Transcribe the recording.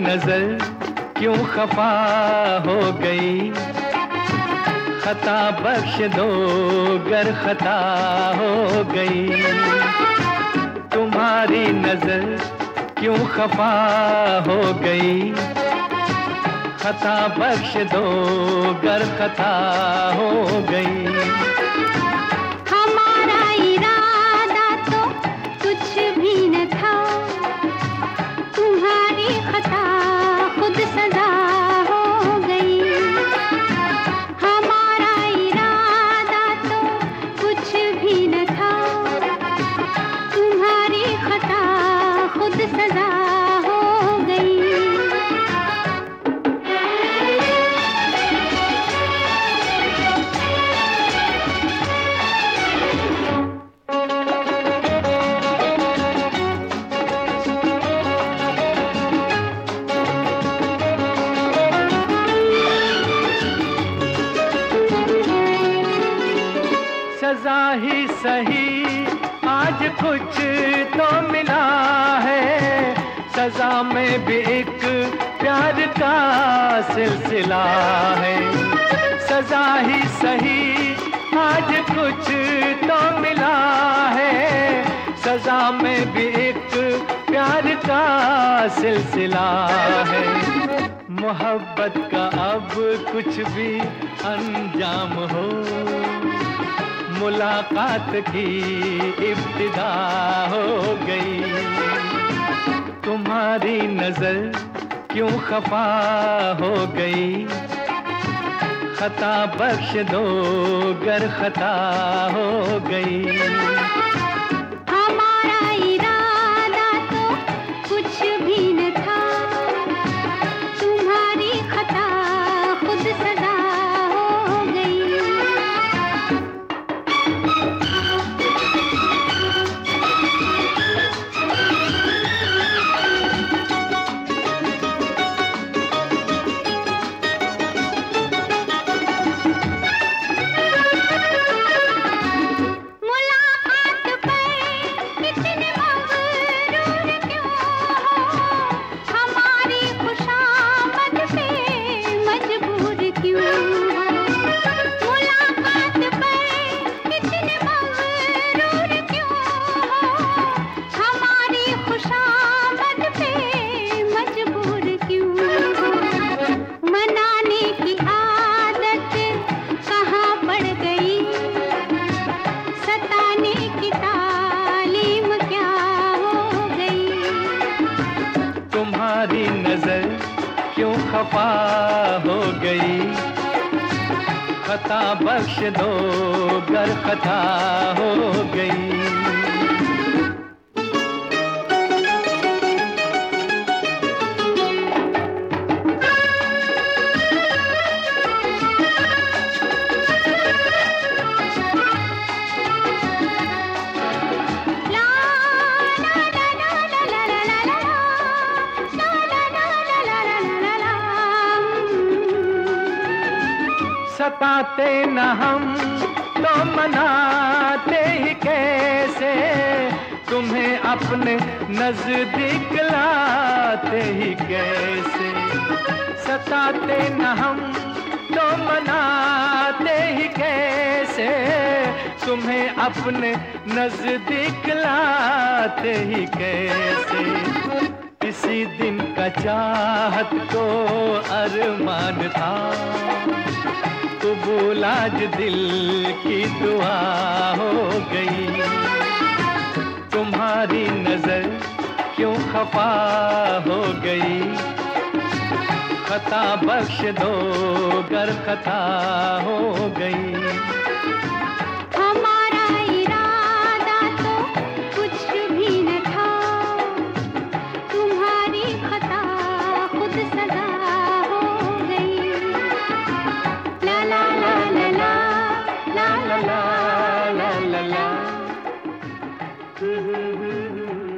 नजर क्यों खफा हो गई, खता बख्श दो गर खता हो गई। तुम्हारी नजर क्यों खफा हो गई, खता बख्श दो गर खता हो गई। हमारा इरादा तो कुछ भी न था, तुम्हारी खता खुद सजा हो गई। हमारा इरादा तो कुछ भी न था, तुम्हारी खता खुद सजा हो गई। सजा ही सही आज कुछ तो मिला है, सजा में भी एक प्यार का सिलसिला है। सजा ही सही आज कुछ तो मिला है, सजा में भी एक प्यार का सिलसिला है। मोहब्बत का अब कुछ भी अंजाम हो, मुलाकात की इब्तिदा हो गई। तुम्हारी नजर क्यों खफा हो गई, खता बख्श दो गर खता हो गई। हमारा इरादा तो कुछ भी न था, तुम्हारी खता खुद सजा हो गई। तुम्हारी नजर क्यों खफा हो गई, खता बख्श दो गर खता हो गई। सताते न हम तो मनाते ही कैसे, तुम्हें अपने नजदीक लाते ही कैसे। सताते न हम तो मनाते ही कैसे, तुम्हें अपने नजदीक लाते ही कैसे। किसी दिन का चाहत को अरमान था, कबूल आज दिल की दुआ हो गई। तुम्हारी नजर क्यों खफा हो गई, खता बख्श दो गर खता हो गई। हमारा इरादा तो कुछ भी न था, तुम्हारी खता खुद सजा हो गई। ला ला ला ला ला ला ला ला ला ला ला।